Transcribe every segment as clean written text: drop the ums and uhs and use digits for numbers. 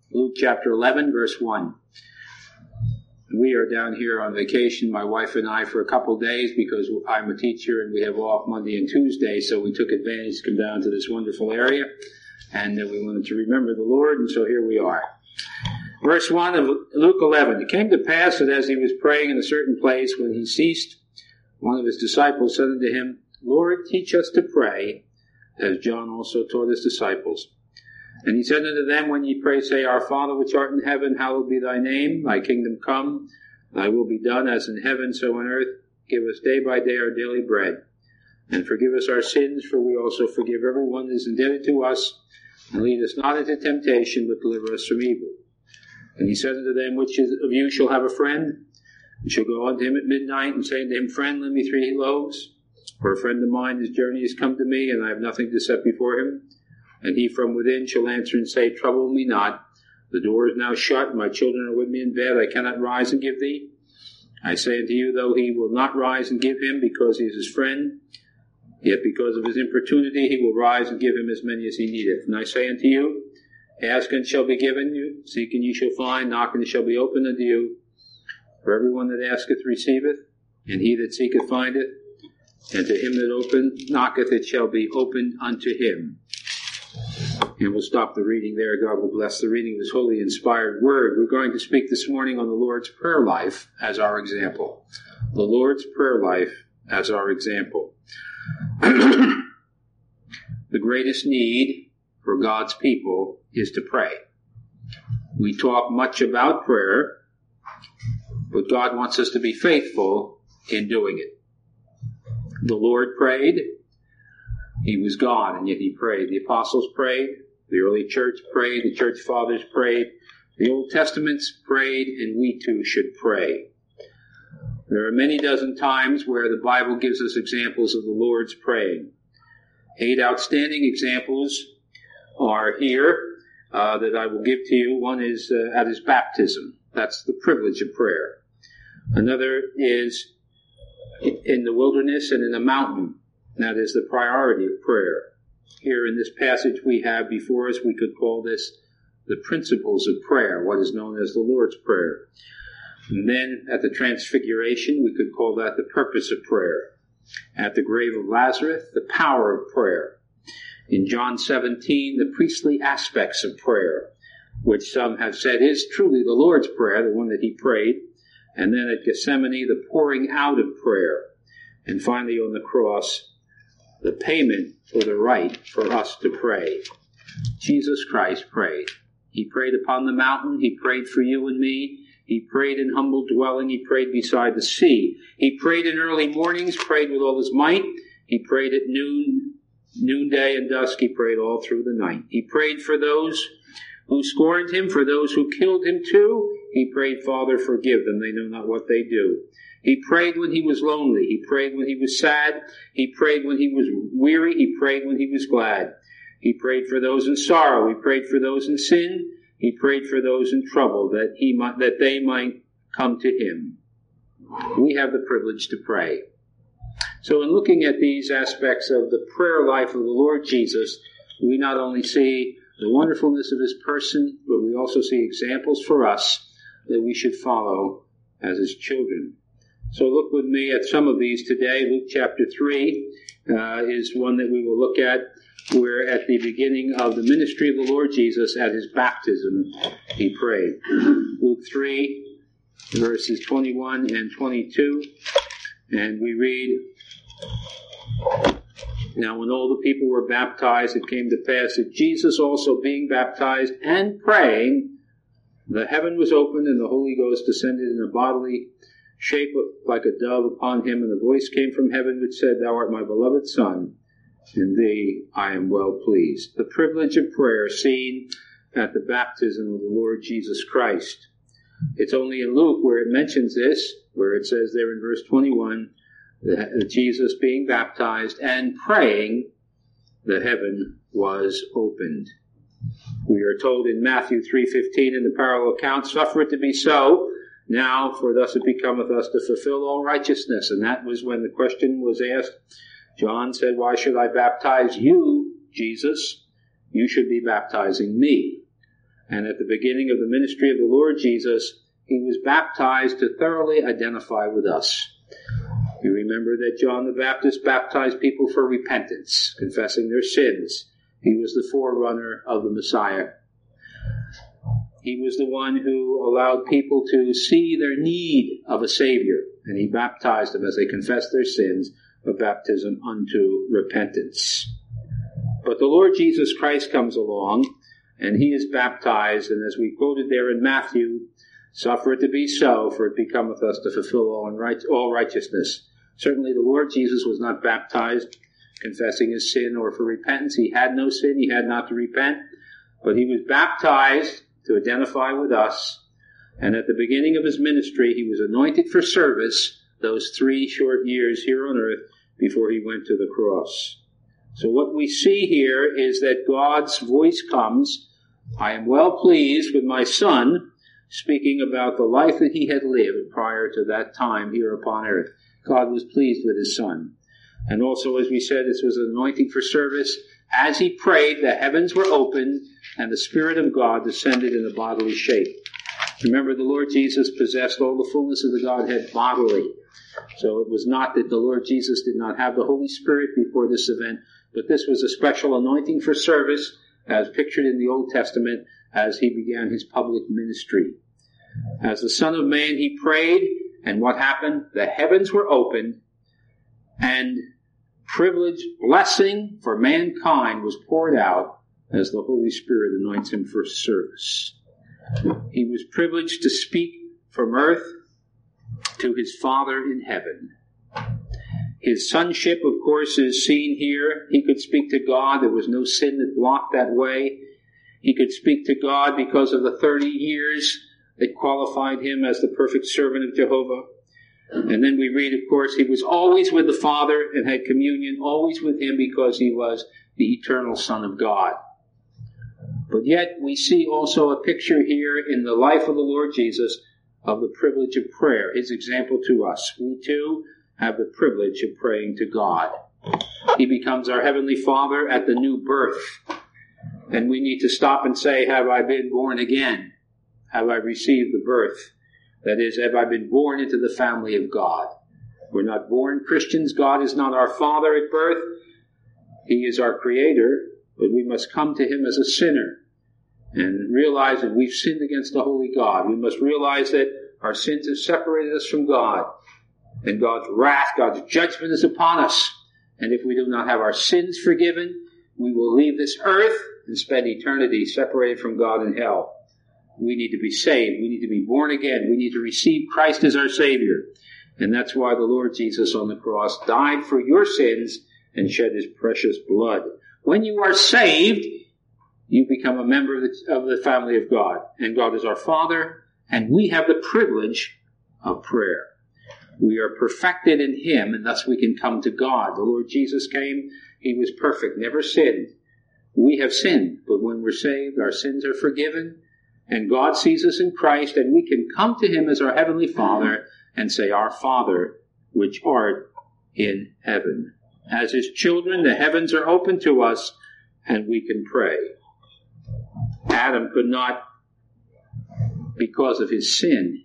Luke chapter 11, verse 1. We are down here on vacation, my wife and I, for a couple of days because I'm a teacher and we have off Monday and Tuesday, so we took advantage to come down to this wonderful area, and we wanted to remember the Lord, and so here we are. Verse 1 of Luke 11. It came to pass that as he was praying in a certain place, when he ceased, one of his disciples said unto him, Lord, teach us to pray, as John also taught his disciples. And he said unto them, when ye pray, say, Our Father which art in heaven, hallowed be thy name. Thy kingdom come, thy will be done as in heaven, so on earth. Give us day by day our daily bread. And forgive us our sins, for we also forgive everyone that is indebted to us. And lead us not into temptation, but deliver us from evil. And he said unto them, which of you shall have a friend, and shall go unto him at midnight, and say unto him, Friend, lend me 3 loaves? For a friend of mine, his journey has come to me, and I have nothing to set before him. And he from within shall answer and say, Trouble me not. The door is now shut, my children are with me in bed, I cannot rise and give thee. I say unto you, though he will not rise and give him, because he is his friend, yet because of his importunity he will rise and give him as many as he needeth. And I say unto you, Ask and it shall be given you, seek and ye shall find, knock and it shall be opened unto you. For everyone that asketh receiveth, and he that seeketh findeth, and to him that knocketh it shall be opened unto him. And we'll stop the reading there. God will bless the reading of his holy inspired word. We're going to speak this morning on the Lord's prayer life as our example. The Lord's prayer life as our example. The greatest need for God's people is to pray. We talk much about prayer, but God wants us to be faithful in doing it. The Lord prayed. He was God, and yet he prayed. The apostles prayed. The early church prayed. The church fathers prayed. The Old Testaments prayed, and we too should pray. There are many dozen times where the Bible gives us examples of the Lord's praying. 8 outstanding examples are here that I will give to you. One is at his baptism. That's the privilege of prayer. Another is in the wilderness and in the mountain. That is the priority of prayer. Here in this passage we have before us, we could call this the principles of prayer, what is known as the Lord's Prayer. And then at the Transfiguration, we could call that the purpose of prayer. At the grave of Lazarus, the power of prayer. In John 17, the priestly aspects of prayer, which some have said is truly the Lord's Prayer, the one that he prayed. And then at Gethsemane, the pouring out of prayer. And finally on the cross, the payment for the right for us to pray. Jesus Christ prayed. He prayed upon the mountain. He prayed for you and me. He prayed in humble dwelling. He prayed beside the sea. He prayed in early mornings, prayed with all his might. He prayed at noonday and dusk. He prayed all through the night. He prayed for those who scorned him, for those who killed him too. He prayed, Father, forgive them. They know not what they do. He prayed when he was lonely. He prayed when he was sad. He prayed when he was weary. He prayed when he was glad. He prayed for those in sorrow. He prayed for those in sin. He prayed for those in trouble, that they might come to him. We have the privilege to pray. So in looking at these aspects of the prayer life of the Lord Jesus, we not only see the wonderfulness of his person, but we also see examples for us that we should follow as his children. So look with me at some of these today. Luke chapter 3 is one that we will look at, where at the beginning of the ministry of the Lord Jesus, at his baptism, he prayed. Luke 3, verses 21 and 22, and we read, Now when all the people were baptized, it came to pass that Jesus also being baptized and praying, the heaven was opened, and the Holy Ghost descended in a bodily shape like a dove upon him, and the voice came from heaven which said, Thou art my beloved Son, in thee I am well pleased. The privilege of prayer seen at the baptism of the Lord Jesus Christ. It's only in Luke where it mentions this, where it says there in verse 21, that Jesus being baptized and praying, the heaven was opened. We are told in Matthew 3:15 in the parallel account, Suffer it to be so, now, for thus it becometh us to fulfill all righteousness. And that was when the question was asked. John said, Why should I baptize you, Jesus? You should be baptizing me. And at the beginning of the ministry of the Lord Jesus, he was baptized to thoroughly identify with us. You remember that John the Baptist baptized people for repentance, confessing their sins. He was the forerunner of the Messiah. He was the one who allowed people to see their need of a Savior, and he baptized them as they confessed their sins, a baptism unto repentance. But the Lord Jesus Christ comes along, and he is baptized, and as we quoted there in Matthew, suffer it to be so, for it becometh us to fulfill all righteousness. Certainly the Lord Jesus was not baptized confessing his sin or for repentance. He had no sin, he had not to repent, but he was baptized to identify with us, and at the beginning of his ministry he was anointed for service those 3 short years here on earth before he went to the cross. So what we see here is that God's voice comes, I am well pleased with my Son, speaking about the life that he had lived prior to that time here upon earth. God was pleased with his Son. And also, as we said, this was an anointing for service. As he prayed, the heavens were opened, and the Spirit of God descended in a bodily shape. Remember, the Lord Jesus possessed all the fullness of the Godhead bodily. So it was not that the Lord Jesus did not have the Holy Spirit before this event, but this was a special anointing for service, as pictured in the Old Testament, as he began his public ministry. As the Son of Man, he prayed, and what happened? The heavens were opened, and privileged blessing for mankind was poured out as the Holy Spirit anoints him for service. He was privileged to speak from earth to his Father in heaven. His sonship, of course, is seen here. He could speak to God. There was no sin that blocked that way. He could speak to God because of the 30 years that qualified him as the perfect servant of Jehovah. And then we read, of course, he was always with the Father and had communion always with him because he was the eternal Son of God. But yet we see also a picture here in the life of the Lord Jesus of the privilege of prayer, his example to us. We too have the privilege of praying to God. He becomes our Heavenly Father at the new birth. And we need to stop and say, have I been born again? Have I received the birth? That is, have I been born into the family of God? We're not born Christians. God is not our Father at birth. He is our Creator, but we must come to him as a sinner and realize that we've sinned against the Holy God. We must realize that our sins have separated us from God, and God's wrath, God's judgment is upon us. And if we do not have our sins forgiven, we will leave this earth and spend eternity separated from God in hell. We need to be saved. We need to be born again. We need to receive Christ as our Savior. And that's why the Lord Jesus on the cross died for your sins and shed his precious blood. When you are saved, you become a member of the family of God. And God is our Father, and we have the privilege of prayer. We are perfected in him, and thus we can come to God. The Lord Jesus came. He was perfect, never sinned. We have sinned, but when we're saved, our sins are forgiven. And God sees us in Christ, and we can come to him as our Heavenly Father and say, Our Father, which art in heaven. As his children, the heavens are open to us, and we can pray. Adam could not because of his sin.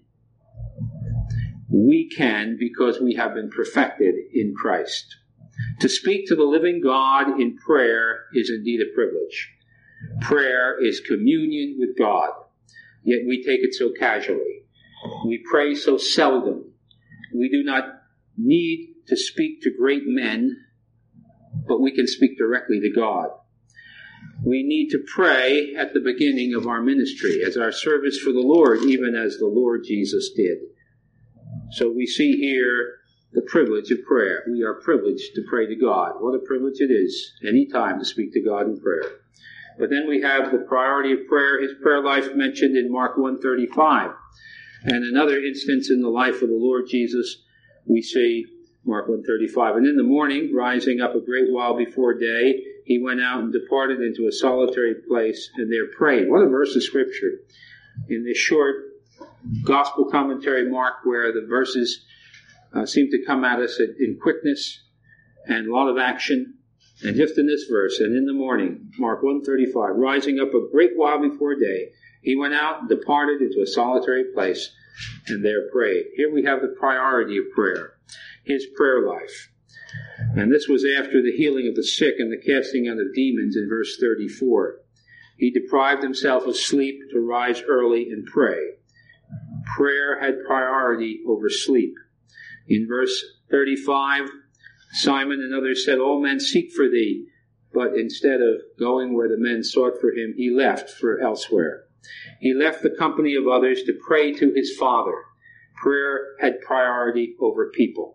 We can because we have been perfected in Christ. To speak to the living God in prayer is indeed a privilege. Prayer is communion with God. Yet we take it so casually. We pray so seldom. We do not need to speak to great men, but we can speak directly to God. We need to pray at the beginning of our ministry, as our service for the Lord, even as the Lord Jesus did. So we see here the privilege of prayer. We are privileged to pray to God. What a privilege it is, any time, to speak to God in prayer. But then we have the priority of prayer, his prayer life mentioned in Mark 1:35. And another instance in the life of the Lord Jesus, we see Mark 1:35. And in the morning, rising up a great while before day, he went out and departed into a solitary place and there prayed. What a verse of Scripture. In this short gospel commentary, Mark, where the verses seem to come at us in quickness and a lot of action. And just in this verse, and in the morning, Mark 1:35, rising up a great while before day, He went out and departed into a solitary place and there prayed. Here we have the priority of prayer, his prayer life. And this was after the healing of the sick and the casting out of demons in verse 34. He deprived himself of sleep to rise early and pray. Prayer had priority over sleep. In verse 35, Simon and others said, "All men seek for thee." But instead of going where the men sought for him, he left for elsewhere. He left the company of others to pray to his Father. Prayer had priority over people.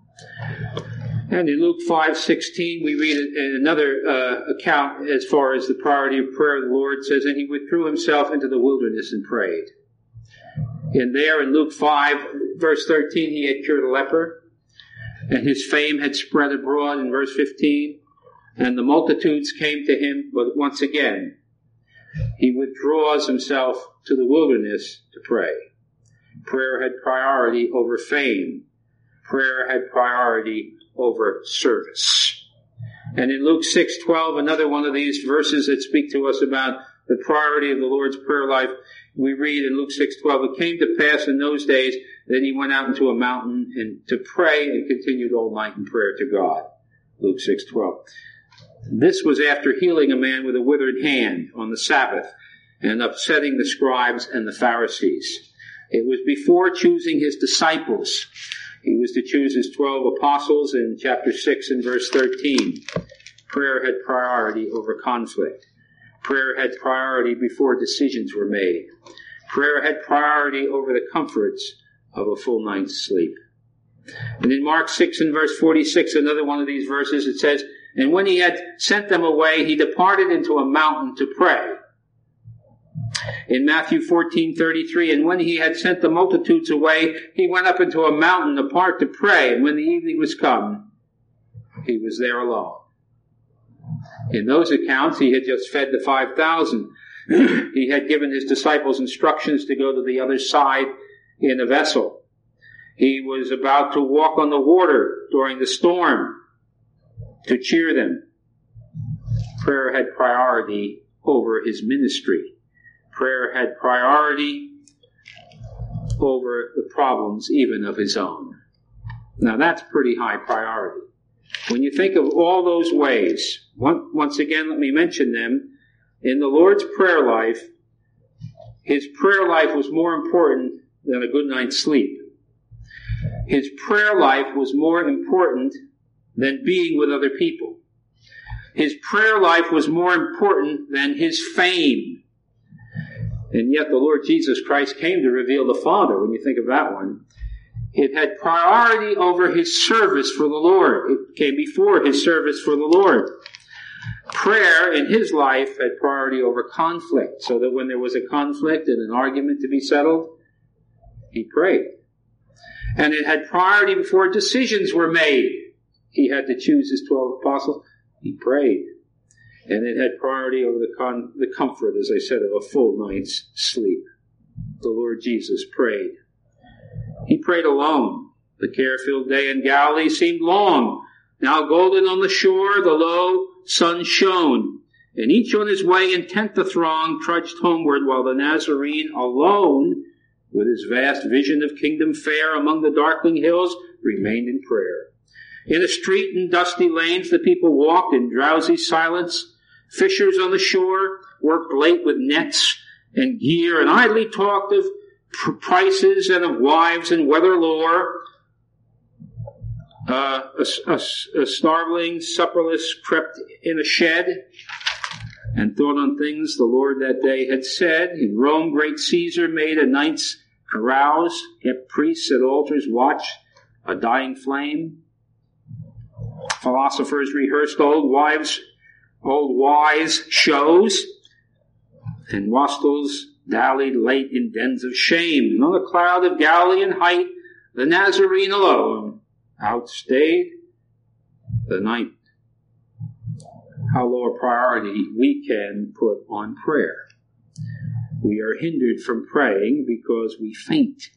And in Luke 5:16, we read another account as far as the priority of prayer. The Lord says, "And he withdrew himself into the wilderness and prayed." And there in Luke 5, verse 13, he had cured a leper, and his fame had spread abroad in verse 15, and the multitudes came to him, but once again, he withdraws himself to the wilderness to pray. Prayer had priority over fame. Prayer had priority over service. And in Luke 6:12, another one of these verses that speak to us about the priority of the Lord's prayer life, we read in Luke 6:12, "It came to pass in those days that he went out into a mountain and to pray and continued all night in prayer to God." Luke 6:12. This was after healing a man with a withered hand on the Sabbath and upsetting the scribes and the Pharisees. It was before choosing his disciples. He was to choose his 12 apostles in chapter 6 and verse 13. Prayer had priority over conflict. Prayer had priority before decisions were made. Prayer had priority over the comforts of a full night's sleep. And in Mark 6 and verse 46, another one of these verses, it says, "And when he had sent them away, he departed into a mountain to pray." In Matthew 14:33, "And when he had sent the multitudes away, he went up into a mountain apart to pray. And when the evening was come, he was there alone." In those accounts, he had just fed the 5,000. He had given his disciples instructions to go to the other side in a vessel. He was about to walk on the water during the storm to cheer them. Prayer had priority over his ministry. Prayer had priority over the problems even of his own. Now that's pretty high priority. When you think of all those ways, once again let me mention them, in the Lord's prayer life, his prayer life was more important than a good night's sleep. His prayer life was more important than being with other people. His prayer life was more important than his fame. And yet the Lord Jesus Christ came to reveal the Father, when you think of that one. It had priority over his service for the Lord. It came before his service for the Lord. Prayer in his life had priority over conflict, so that when there was a conflict and an argument to be settled, he prayed. And it had priority before decisions were made. He had to choose his 12 apostles. He prayed. And it had priority over the comfort, as I said, of a full night's sleep. The Lord Jesus prayed. He prayed alone. The care-filled day in Galilee seemed long. Now golden on the shore, the low sun shone. And each on his way intent the throng trudged homeward, while the Nazarene alone, with his vast vision of kingdom fare among the darkling hills, remained in prayer. In a street and dusty lanes the people walked in drowsy silence. Fishers on the shore worked late with nets and gear, and idly talked of prices and of wives and weather lore. A starveling supperless crept in a shed and thought on things the Lord that day had said. In Rome, great Caesar made a night's carouse, kept priests at altars watch a dying flame. Philosophers rehearsed old wise shows, and wastrels dallied late in dens of shame. And on the cloud of Galilean height, the Nazarene alone outstayed the night. How low a priority we can put on prayer. We are hindered from praying because we faint.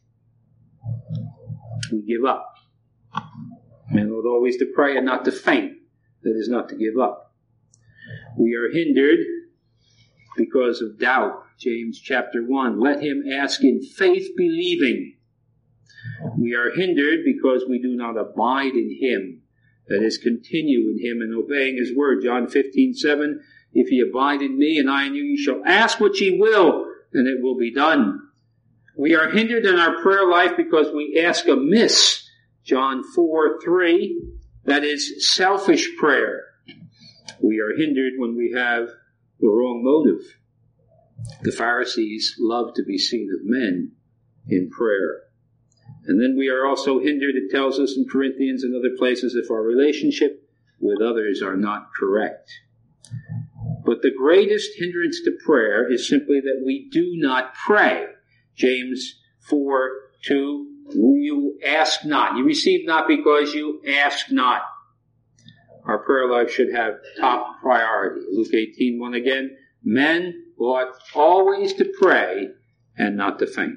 We give up. Men ought always to pray and not to faint. That is not to give up. We are hindered because of doubt. James chapter 1. Let him ask in faith believing. We are hindered because we do not abide in him. That is, continue in him and obeying his word. John 15:7. If ye abide in me and I in you, ye shall ask what ye will, and it will be done. We are hindered in our prayer life because we ask amiss. John 4:3. That is selfish prayer. We are hindered when we have the wrong motive. The Pharisees love to be seen of men in prayer. And then we are also hindered, it tells us in Corinthians and other places, if our relationship with others are not correct. But the greatest hindrance to prayer is simply that we do not pray. James 4:2, you ask not. You receive not because you ask not. Our prayer life should have top priority. Luke 18:1 again, men ought always to pray and not to faint.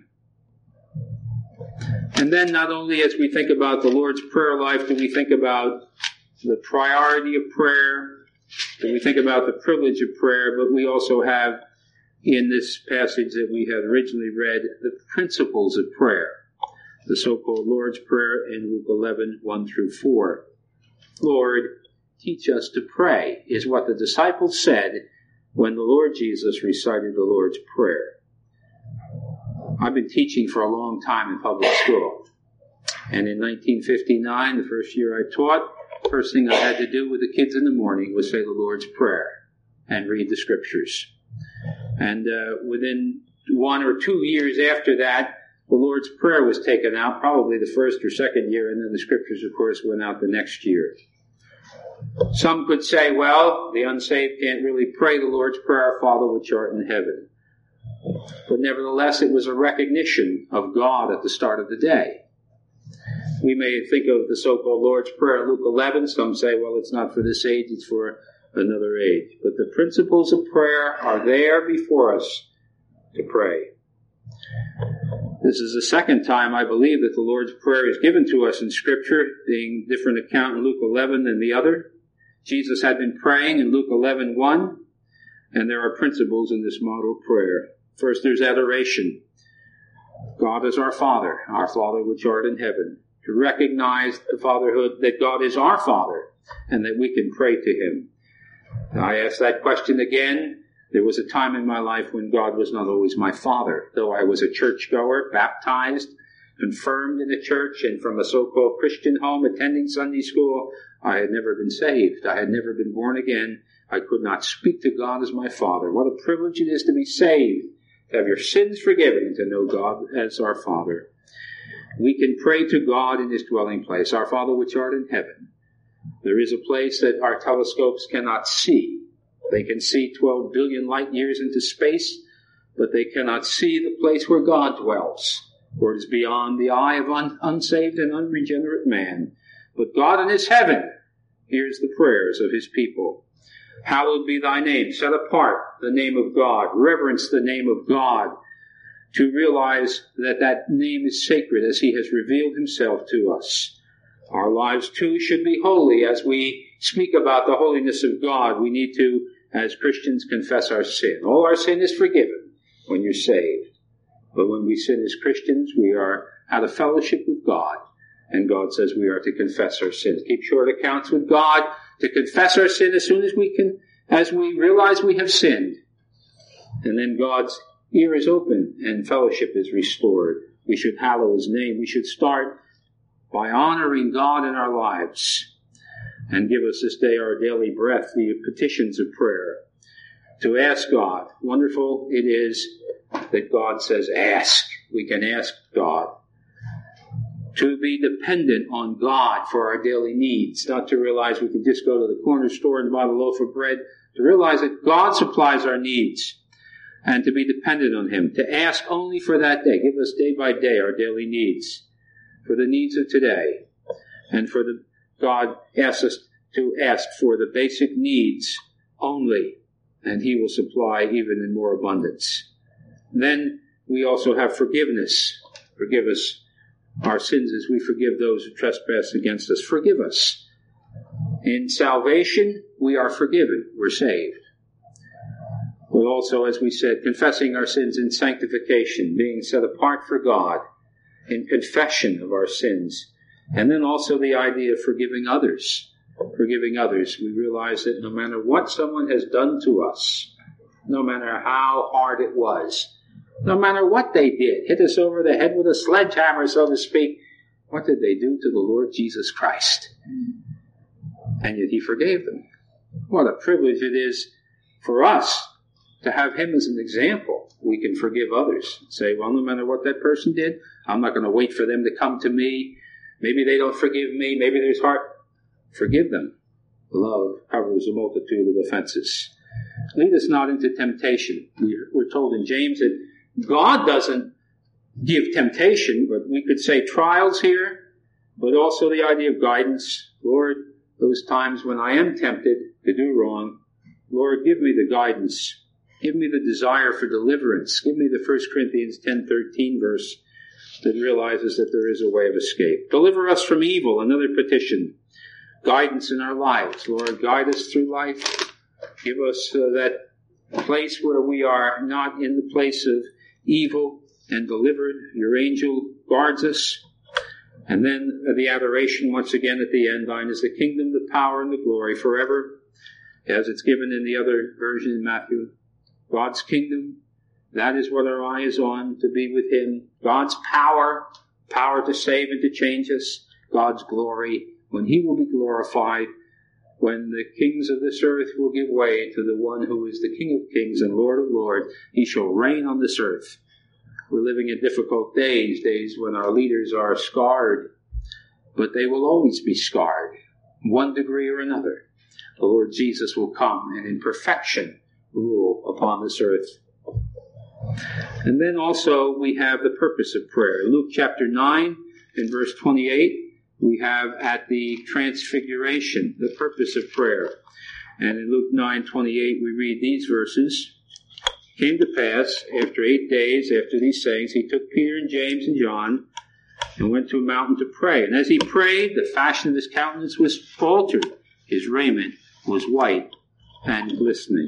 And then not only as we think about the Lord's Prayer life, do we think about the priority of prayer, do we think about the privilege of prayer, but we also have in this passage that we had originally read the principles of prayer, the so-called Lord's Prayer in Luke 11:1-4. Lord, teach us to pray, is what the disciples said when the Lord Jesus recited the Lord's Prayer. I've been teaching for a long time in public school. And in 1959, the first year I taught, the first thing I had to do with the kids in the morning was say the Lord's Prayer and read the scriptures. And within 1 or 2 years after that, the Lord's Prayer was taken out, probably the first or second year, and then the scriptures, of course, went out the next year. Some could say, well, the unsaved can't really pray the Lord's Prayer, Our Father which art in heaven. But nevertheless, it was a recognition of God at the start of the day. We may think of the so-called Lord's Prayer in Luke 11. Some say, well, it's not for this age, it's for another age. But the principles of prayer are there before us to pray. This is the second time, I believe, that the Lord's Prayer is given to us in Scripture, being different account in Luke 11 than the other. Jesus had been praying in Luke 11:1, and there are principles in this model prayer. First, there's adoration. God is our Father which art in heaven. To recognize the fatherhood, that God is our Father, and that we can pray to Him. I ask that question again. There was a time in my life when God was not always my Father. Though I was a churchgoer, baptized, confirmed in a church, and from a so-called Christian home, attending Sunday school, I had never been saved. I had never been born again. I could not speak to God as my Father. What a privilege it is to be saved, to have your sins forgiven, to know God as our Father. We can pray to God in His dwelling place, Our Father which art in heaven. There is a place that our telescopes cannot see. They can see 12 billion light years into space, but they cannot see the place where God dwells, for it is beyond the eye of unsaved and unregenerate man. But God in His heaven hears the prayers of His people. Hallowed be thy name. Set apart the name of God. Reverence the name of God. To realize that that name is sacred as He has revealed Himself to us. Our lives too should be holy. As we speak about the holiness of God, we need to, as Christians, confess our sin. All our sin is forgiven when you're saved. But when we sin as Christians, we are out of fellowship with God. And God says we are to confess our sins. Keep short accounts with God, to confess our sin as soon as we can, as we realize we have sinned. And then God's ear is open and fellowship is restored. We should hallow His name. We should start by honoring God in our lives. And give us this day our daily breath, the petitions of prayer. To ask God. Wonderful it is that God says ask. We can ask God. To be dependent on God for our daily needs. Not to realize we can just go to the corner store and buy a loaf of bread. To realize that God supplies our needs. And to be dependent on Him. To ask only for that day. Give us day by day our daily needs. For the needs of today. And for God asks us to ask for the basic needs only. And He will supply even in more abundance. Then we also have forgiveness. Forgive us our sins as we forgive those who trespass against us. Forgive us. In salvation, we are forgiven. We're saved. But also, as we said, confessing our sins in sanctification, being set apart for God, in confession of our sins. And then also the idea of forgiving others. Forgiving others. We realize that no matter what someone has done to us, no matter how hard it was, no matter what they did, hit us over the head with a sledgehammer, so to speak, what did they do to the Lord Jesus Christ? And yet he forgave them. What a privilege it is for us to have him as an example. We can forgive others. Say, well, no matter what that person did, I'm not going to wait for them to come to me. Maybe they don't forgive me. Maybe there's heart. Forgive them. Love covers a multitude of offenses. Lead us not into temptation. We're told in James that God doesn't give temptation, but we could say trials here, but also the idea of guidance. Lord, those times when I am tempted to do wrong, Lord, give me the guidance. Give me the desire for deliverance. Give me the 1 Corinthians 10:13 verse that realizes that there is a way of escape. Deliver us from evil, another petition. Guidance in our lives. Lord, guide us through life. Give us that place where we are not in the place of evil and delivered. Your angel guards us. And then the adoration once again at the end. Thine is the kingdom, the power, and the glory forever. As it's given in the other version in Matthew. God's kingdom, that is what our eye is on, to be with him. God's power to save and to change us. God's glory, when he will be glorified, when the kings of this earth will give way to the one who is the King of kings and Lord of lords. He shall reign on this earth. We're living in difficult days when our leaders are scarred, but they will always be scarred, one degree or another. The Lord Jesus will come and in perfection rule upon this earth. And then also we have the purpose of prayer. Luke chapter 9 and verse 28, we have at the transfiguration, the purpose of prayer. And in Luke 9:28 we read these verses. Came to pass, after 8 days, after these sayings, he took Peter and James and John and went to a mountain to pray. And as he prayed, the fashion of his countenance was altered. His raiment was white and glistening.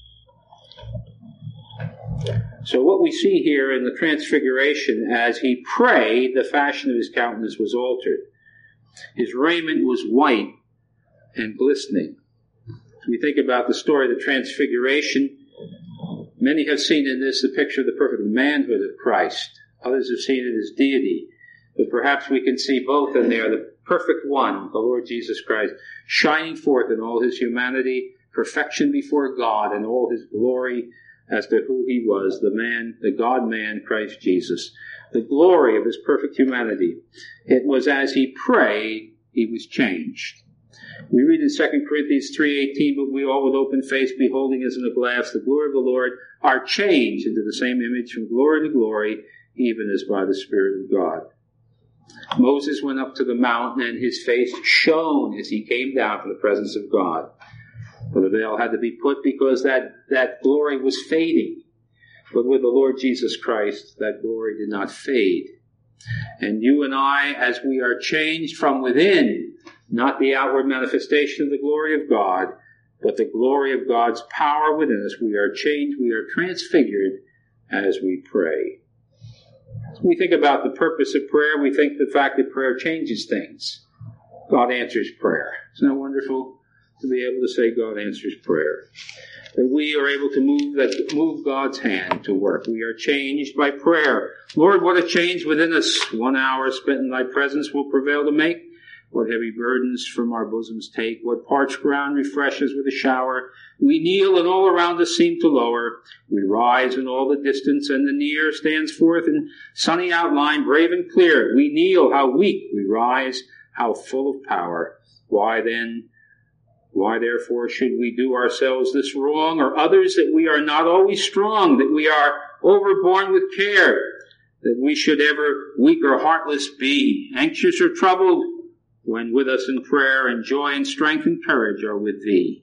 So what we see here in the transfiguration, as he prayed, the fashion of his countenance was altered. His raiment was white and glistening. As we think about the story of the transfiguration, many have seen in this the picture of the perfect manhood of Christ. Others have seen it as deity. But perhaps we can see both in there, the perfect one, the Lord Jesus Christ, shining forth in all his humanity, perfection before God, and all his glory as to who he was, the man, the God-man, Christ Jesus. The glory of his perfect humanity. It was as he prayed, he was changed. We read in 2 Corinthians 3:18, but we all with open face, beholding as in a glass the glory of the Lord, are changed into the same image from glory to glory, even as by the Spirit of God. Moses went up to the mountain, and his face shone as he came down from the presence of God. But the veil had to be put because that glory was fading. But with the Lord Jesus Christ, that glory did not fade. And you and I, as we are changed from within, not the outward manifestation of the glory of God, but the glory of God's power within us, we are changed, we are transfigured as we pray. As we think about the purpose of prayer, we think the fact that prayer changes things. God answers prayer. Isn't that wonderful to be able to say God answers prayer? That we are able to move God's hand to work. We are changed by prayer. Lord, what a change within us. 1 hour spent in thy presence will prevail to make. What heavy burdens from our bosoms take. What parched ground refreshes with a shower. We kneel and all around us seem to lower. We rise in all the distance and the near stands forth in sunny outline, brave and clear. We kneel, how weak. We rise, how full of power. Why therefore should we do ourselves this wrong, or others, that we are not always strong, that we are overborne with care, that we should ever weak or heartless be, anxious or troubled, when with us in prayer and joy and strength and courage are with thee.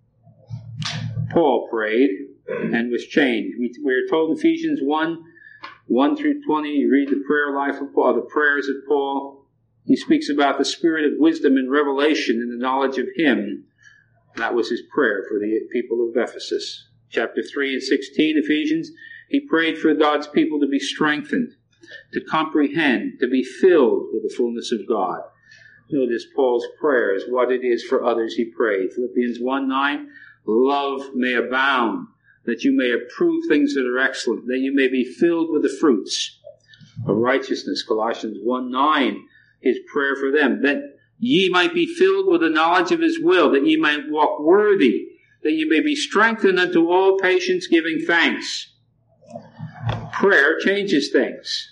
Paul prayed and was changed. We are told in Ephesians 1 through 20, you read the prayer life of Paul, the prayers of Paul. He speaks about the spirit of wisdom and revelation and the knowledge of him. That was his prayer for the people of Ephesus. chapter 3 and 16, Ephesians, he prayed for God's people to be strengthened, to comprehend, to be filled with the fullness of God. Notice Paul's prayers, what it is for others he prayed. Philippians 1:9, love may abound, that you may approve things that are excellent, that you may be filled with the fruits of righteousness. Colossians 1:9, his prayer for them, that ye might be filled with the knowledge of his will, that ye might walk worthy, that ye may be strengthened unto all patience, giving thanks. Prayer changes things.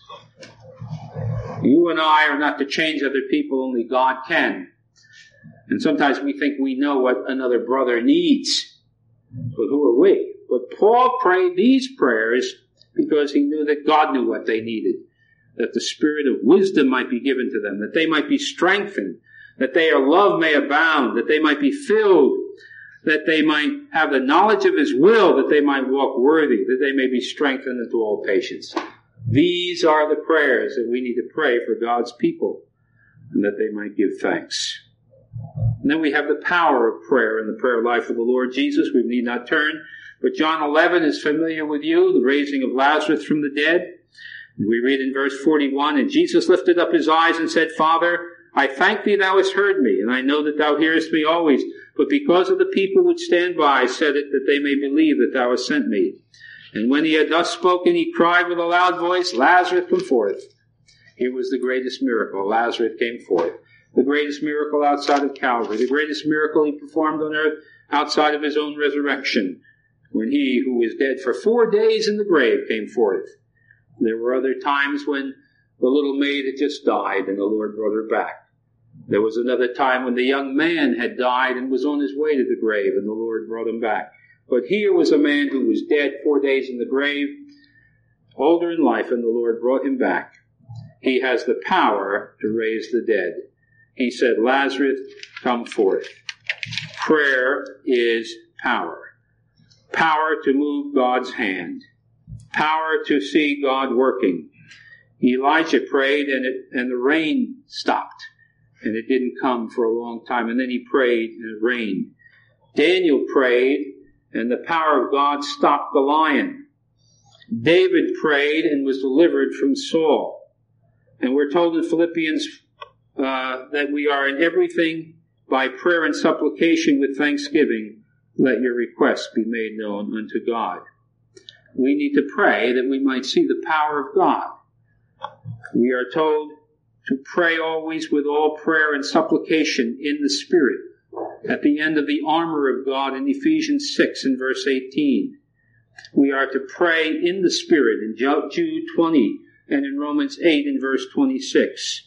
You and I are not to change other people, only God can. And sometimes we think we know what another brother needs. But who are we? But Paul prayed these prayers because he knew that God knew what they needed. That the spirit of wisdom might be given to them, that they might be strengthened, that their love may abound, that they might be filled, that they might have the knowledge of his will, that they might walk worthy, that they may be strengthened into all patience. These are the prayers that we need to pray for God's people, and that they might give thanks. And then we have the power of prayer in the prayer life of the Lord Jesus. We need not turn, but John 11 is familiar with you, the raising of Lazarus from the dead. And we read in verse 41, and Jesus lifted up his eyes and said, Father, I thank thee thou hast heard me, and I know that thou hearest me always. But because of the people which stand by, I said it, that they may believe that thou hast sent me. And when he had thus spoken, he cried with a loud voice, Lazarus, come forth. Here was the greatest miracle. Lazarus came forth. The greatest miracle outside of Calvary. The greatest miracle he performed on earth outside of his own resurrection. When he, who was dead for 4 days in the grave, came forth. There were other times when the little maid had just died and the Lord brought her back. There was another time when the young man had died and was on his way to the grave and the Lord brought him back. But here was a man who was dead 4 days in the grave, older in life, and the Lord brought him back. He has the power to raise the dead. He said, Lazarus, come forth. Prayer is power. Power to move God's hand. Power to see God working. Elijah prayed and the rain stopped. And it didn't come for a long time. And then he prayed and it rained. Daniel prayed and the power of God stopped the lion. David prayed and was delivered from Saul. And we're told in Philippians that we are in everything by prayer and supplication with thanksgiving. Let your requests be made known unto God. We need to pray that we might see the power of God. We are told to pray always with all prayer and supplication in the Spirit. At the end of the armor of God in Ephesians 6 and verse 18. We are to pray in the Spirit in Jude 20 and in Romans 8 and verse 26.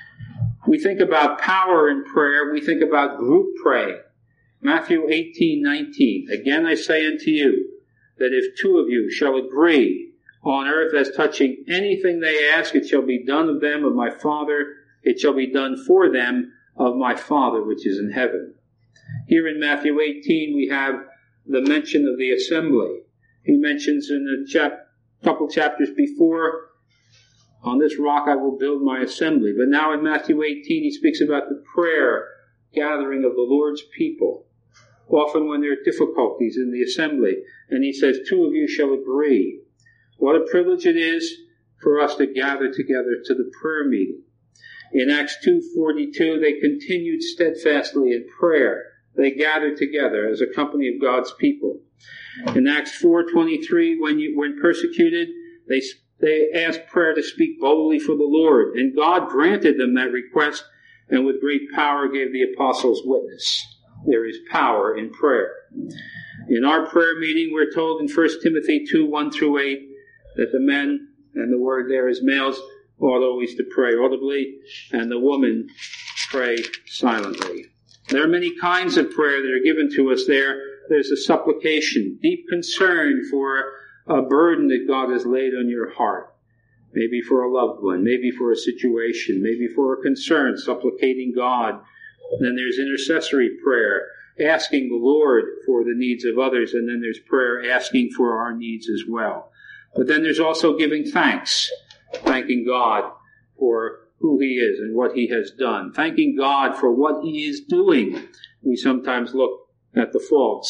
We think about power in prayer. We think about group praying. Matthew 18:19. Again I say unto you, that if two of you shall agree on earth as touching anything they ask, it shall be done of them of my Father. It shall be done for them of my Father which is in heaven. Here in Matthew 18 we have the mention of the assembly. He mentions in a couple chapters before, on this rock I will build my assembly. But now in Matthew 18 he speaks about the prayer gathering of the Lord's people. Often when there are difficulties in the assembly. And he says, two of you shall agree. What a privilege it is for us to gather together to the prayer meeting. In Acts 2:42, they continued steadfastly in prayer. They gathered together as a company of God's people. In Acts 4:23, when persecuted, they asked prayer to speak boldly for the Lord. And God granted them that request, and with great power gave the apostles witness. There is power in prayer. In our prayer meeting, we're told in 1 Timothy 2:1-8, that the men, and the word there is males, ought always to pray audibly, and the women pray silently. There are many kinds of prayer that are given to us there. There's a supplication, deep concern for a burden that God has laid on your heart. Maybe for a loved one, maybe for a situation, maybe for a concern, supplicating God. And then there's intercessory prayer, asking the Lord for the needs of others, and then there's prayer asking for our needs as well. But then there's also giving thanks, thanking God for who He is and what He has done, thanking God for what He is doing. We sometimes look at the faults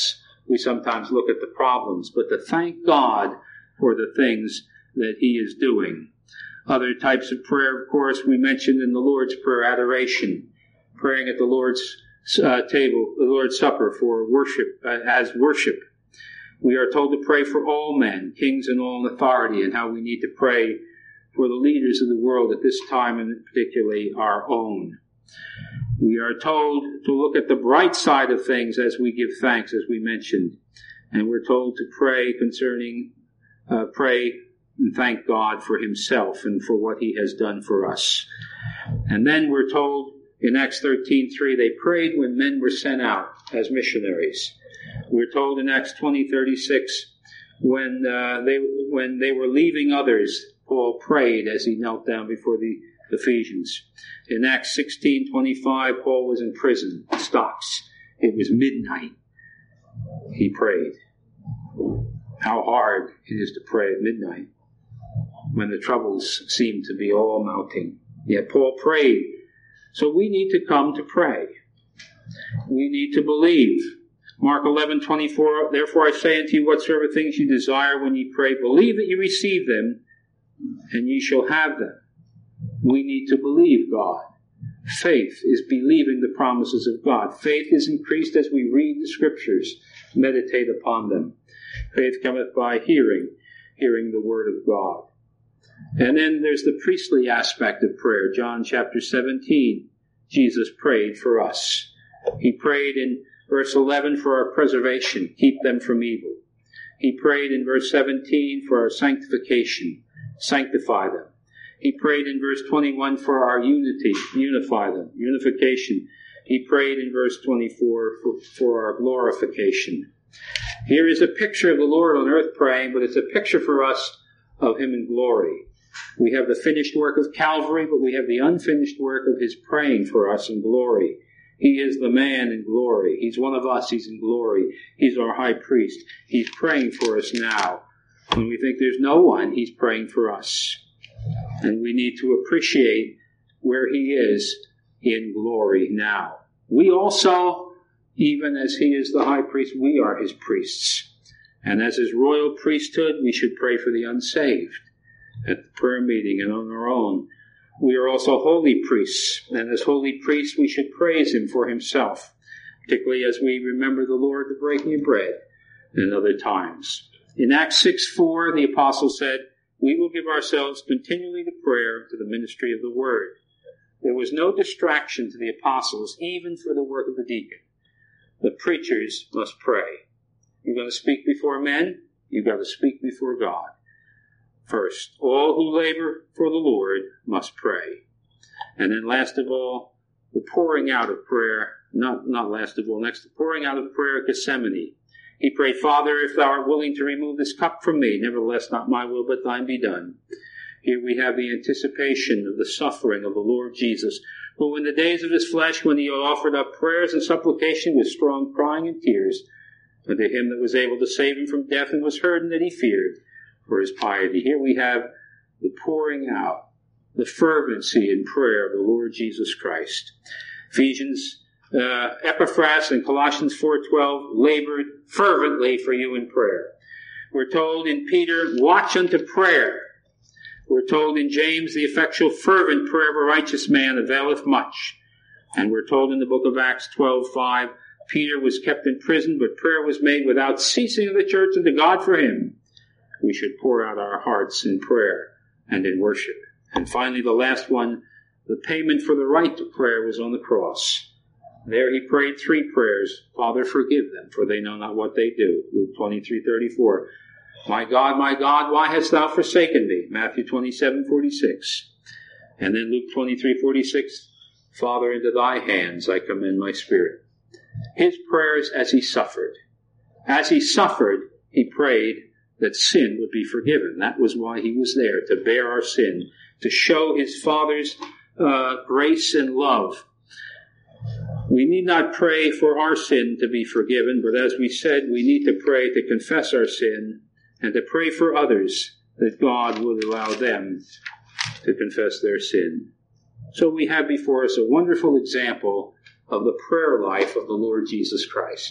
We sometimes look at the problems, but to thank God for the things that he is doing. Other types of prayer, of course, we mentioned in the Lord's Prayer, adoration, praying at the Lord's table, the Lord's Supper for worship, as worship. We are told to pray for all men, kings and all in authority, and how we need to pray for the leaders of the world at this time, and particularly our own. We are told to look at the bright side of things as we give thanks, as we mentioned. And we're told to pray pray and thank God for himself and for what he has done for us. And then we're told in Acts 13:3, they prayed when men were sent out as missionaries. We're told in Acts 20:36, when they were leaving others, Paul prayed as he knelt down before the Ephesians. In Acts 16:25, Paul was in prison, stocks. It was midnight. He prayed. How hard it is to pray at midnight when the troubles seem to be all mounting. Yet Paul prayed. So we need to come to pray. We need to believe. Mark 11:24, therefore I say unto you, whatsoever things you desire when ye pray, believe that ye receive them, and ye shall have them. We need to believe God. Faith is believing the promises of God. Faith is increased as we read the Scriptures, meditate upon them. Faith cometh by hearing the Word of God. And then there's the priestly aspect of prayer. John chapter 17, Jesus prayed for us. He prayed in verse 11 for our preservation, keep them from evil. He prayed in verse 17 for our sanctification, sanctify them. He prayed in verse 21 for our unity, unify them, unification. He prayed in verse 24 for our glorification. Here is a picture of the Lord on earth praying, but it's a picture for us of him in glory. We have the finished work of Calvary, but we have the unfinished work of his praying for us in glory. He is the man in glory. He's one of us. He's in glory. He's our high priest. He's praying for us now. When we think there's no one, he's praying for us. And we need to appreciate where he is in glory now. We also, even as he is the high priest, we are his priests. And as his royal priesthood, we should pray for the unsaved at the prayer meeting and on our own. We are also holy priests, and as holy priests we should praise him for himself, particularly as we remember the Lord, the breaking of bread, and other times. In Acts 6:4, the apostle said, we will give ourselves continually to prayer, to the ministry of the word. There was no distraction to the apostles, even for the work of the deacon. The preachers must pray. You're going to speak before men, you've got to speak before God. First, all who labor for the Lord must pray. And then last of all, the pouring out of prayer, not last of all, next, the pouring out of prayer at Gethsemane. He prayed, Father, if thou art willing to remove this cup from me, nevertheless not my will but thine be done. Here we have the anticipation of the suffering of the Lord Jesus, who in the days of his flesh, when he offered up prayers and supplication with strong crying and tears, unto him that was able to save him from death and was heard and that he feared, for his piety. Here we have the pouring out, the fervency in prayer of the Lord Jesus Christ. Epaphras in Colossians 4:12 labored fervently for you in prayer. We're told in Peter, watch unto prayer. We're told in James, the effectual fervent prayer of a righteous man availeth much. And we're told in the book of Acts 12:5, Peter was kept in prison, but prayer was made without ceasing of the church unto God for him. We should pour out our hearts in prayer and in worship. And finally, the last one, the payment for the right to prayer was on the cross. There he prayed 3 prayers. Father, forgive them, for they know not what they do. Luke 23:34. My God, why hast thou forsaken me? Matthew 27:46. And then Luke 23:46. Father, into thy hands I commend my spirit. His prayers as he suffered. As he suffered, he prayed that sin would be forgiven. That was why he was there, to bear our sin, to show his Father's grace and love. We need not pray for our sin to be forgiven, but as we said, we need to pray to confess our sin and to pray for others that God will allow them to confess their sin. So we have before us a wonderful example of the prayer life of the Lord Jesus Christ.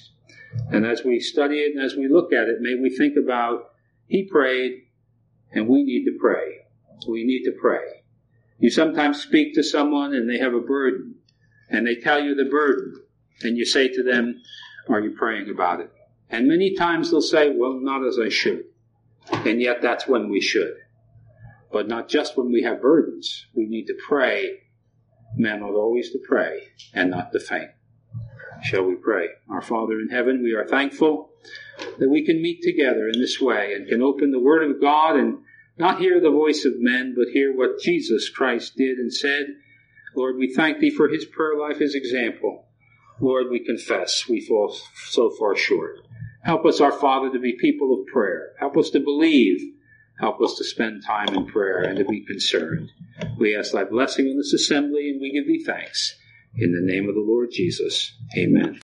And as we study it and as we look at it, may we think about, he prayed, and we need to pray. We need to pray. You sometimes speak to someone and they have a burden, and they tell you the burden, and you say to them, are you praying about it? And many times they'll say, well, not as I should. And yet that's when we should. But not just when we have burdens. We need to pray. Men ought always to pray and not to faint. Shall we pray? Our Father in heaven, we are thankful that we can meet together in this way and can open the Word of God and not hear the voice of men, but hear what Jesus Christ did and said. Lord, we thank Thee for His prayer life, His example. Lord, we confess we fall so far short. Help us, our Father, to be people of prayer. Help us to believe. Help us to spend time in prayer and to be concerned. We ask Thy blessing on this assembly, and we give Thee thanks. In the name of the Lord Jesus, amen.